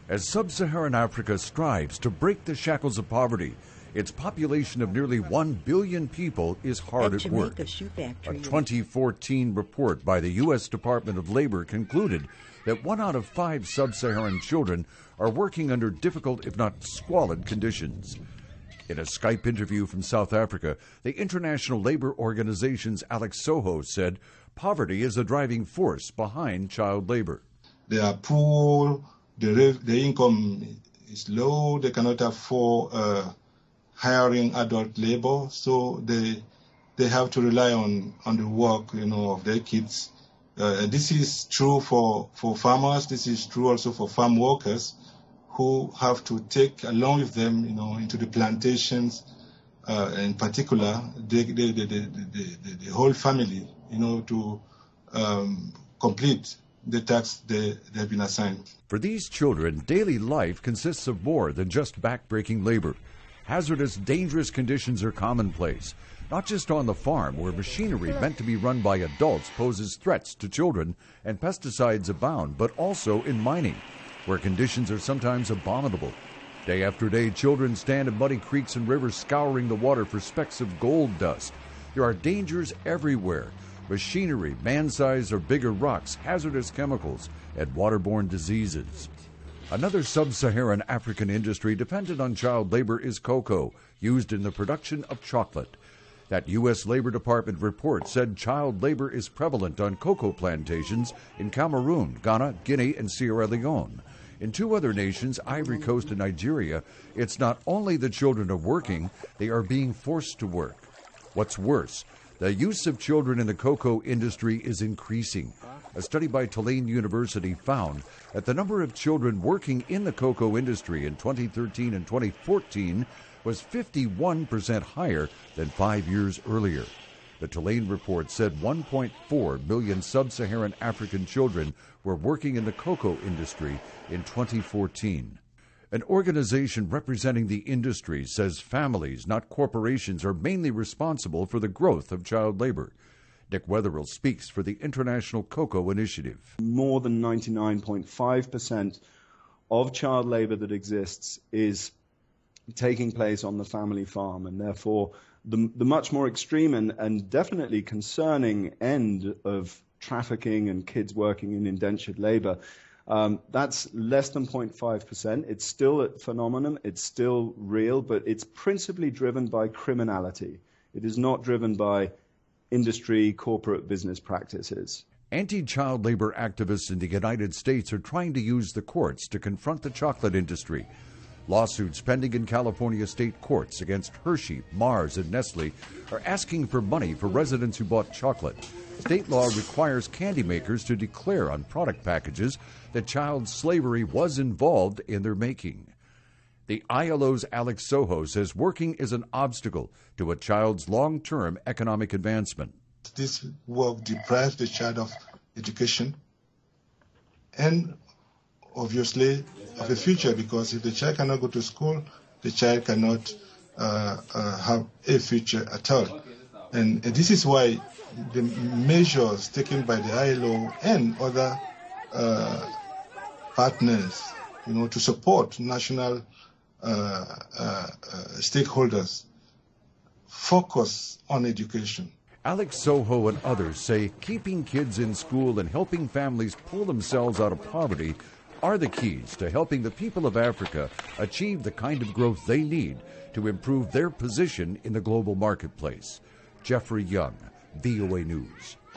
As sub-Saharan Africa strives to break the shackles of poverty, its population of nearly 1 billion people is hard at work. A 2014 report by the U.S. Department of Labor concluded that 1 out of 5 sub-Saharan children are working under difficult, if not squalid, conditions. In a Skype interview from South Africa, the International Labor Organization's Alex Soho said poverty is a driving force behind child labor. They are poor. The income is low. They cannot afford hiring adult labor, so they have to rely on the work, of their kids. This is true for farmers. This is true also for farm workers who have to take along with them, into the plantations. In particular, the whole family, to complete the tasks they have been assigned. For these children, daily life consists of more than just back-breaking labor. Hazardous, dangerous conditions are commonplace, not just on the farm, where machinery meant to be run by adults poses threats to children and pesticides abound, but also in mining, where conditions are sometimes abominable. Day after day, children stand in muddy creeks and rivers scouring the water for specks of gold dust. There are dangers everywhere. Machinery, man-sized or bigger rocks, hazardous chemicals, and waterborne diseases. Another sub-Saharan African industry dependent on child labor is cocoa, used in the production of chocolate. That U.S. Labor Department report said child labor is prevalent on cocoa plantations in Cameroon, Ghana, Guinea, and Sierra Leone. In 2 other nations, Ivory Coast and Nigeria, it's not only the children are working, they are being forced to work. What's worse, the use of children in the cocoa industry is increasing. A study by Tulane University found that the number of children working in the cocoa industry in 2013 and 2014 was 51% higher than 5 years earlier. The Tulane report said 1.4 million sub-Saharan African children were working in the cocoa industry in 2014. An organization representing the industry says families, not corporations, are mainly responsible for the growth of child labor. Nick Wetherill speaks for the International Cocoa Initiative. More than 99.5% of child labor that exists is taking place on the family farm, and therefore the much more extreme and definitely concerning end of trafficking and kids working in indentured labor, that's less than 0.5%. It's still a phenomenon, it's still real, but it's principally driven by criminality. It is not driven by industry, corporate business practices. Anti-child labor activists in the United States are trying to use the courts to confront the chocolate industry. Lawsuits pending in California state courts against Hershey, Mars, and Nestle are asking for money for residents who bought chocolate. State law requires candy makers to declare on product packages that child slavery was involved in their making. The ILO's Alex Soho says working is an obstacle to a child's long-term economic advancement. This work deprives the child of education and obviously of a future, because if the child cannot go to school, the child cannot have a future at all. And this is why the measures taken by the ILO and other partners, to support national stakeholders, focus on education. Alex Soho and others say keeping kids in school and helping families pull themselves out of poverty are the keys to helping the people of Africa achieve the kind of growth they need to improve their position in the global marketplace. Jeffrey Young, VOA News.